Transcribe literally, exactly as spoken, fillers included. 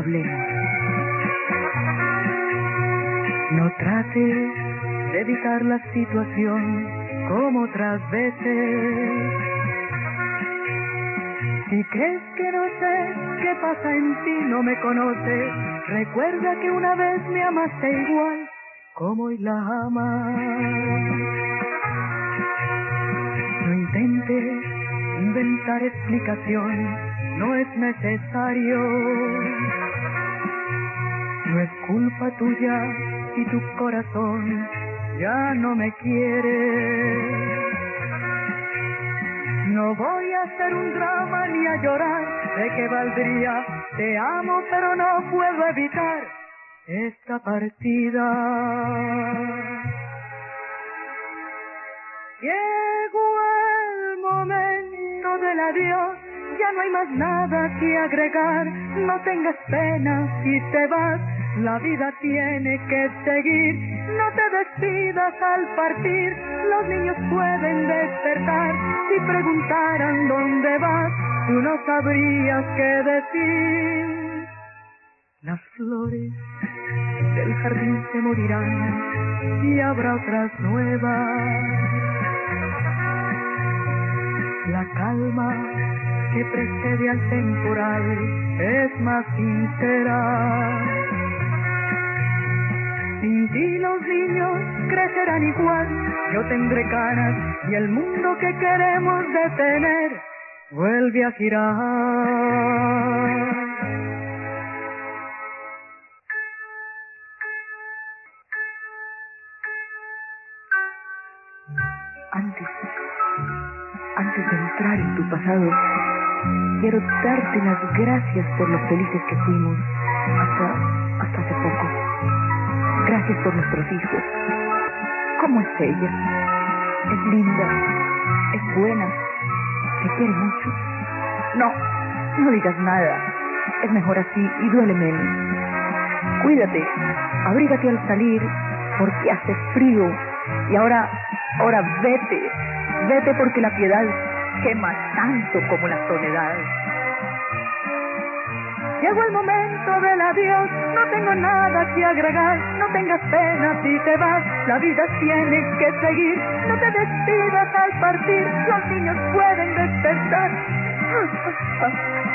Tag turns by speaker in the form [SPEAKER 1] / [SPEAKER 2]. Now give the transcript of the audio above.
[SPEAKER 1] hablemos. No trates de evitar la situación como otras veces. Si crees que no sé qué pasa en ti, no me conoces, recuerda que una vez me amaste igual como hoy la amas. No intentes inventar explicación, no es necesario. No es culpa tuya si tu corazón ya no me quiere. No voy a hacer un drama ni a llorar, ¿de qué valdría? Te amo pero no puedo evitar esta partida. Llegó el momento del adiós, ya no hay más nada que agregar, no tengas pena si te vas, la vida tiene que seguir, no te despidas al partir, los niños pueden despertar, si preguntaran dónde vas, tú no sabrías qué decir. Las flores del jardín se morirán y habrá otras nuevas. La calma que precede al temporal es más sincera. Sin ti los niños crecerán igual, yo tendré canas y el mundo que queremos detener vuelve a girar. Antes, antes de entrar en tu pasado, quiero darte las gracias por lo felices que fuimos hasta, hasta hace poco. Gracias por nuestros hijos. ¿Cómo es ella? Es linda, es buena, te quiere mucho. No, no digas nada. Es mejor así y duele menos. Cuídate, abrígate al salir, porque hace frío. Y ahora, ahora vete, vete porque la piedad quema tanto como la soledad. Llegó el momento del adiós, no tengo nada que agregar, no tengas pena si te vas, la vida tiene que seguir, no te despidas al partir, los niños pueden despertar.